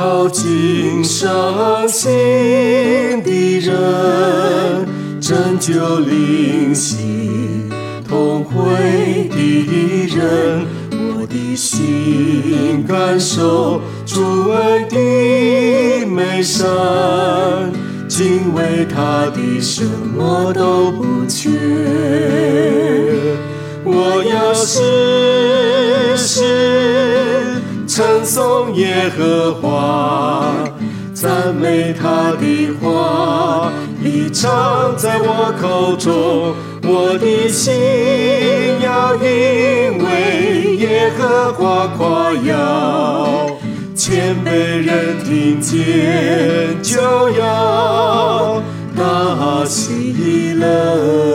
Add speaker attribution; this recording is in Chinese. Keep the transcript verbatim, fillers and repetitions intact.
Speaker 1: 靠近伤心的人，拯救灵犀痛悔的人，我的心感受主恩的美善，敬畏他的什么都不缺。我要时时称颂耶和华，赞美他的话已常在我口中，我的心要因为耶和华夸耀，谦卑人听见就要大喜乐。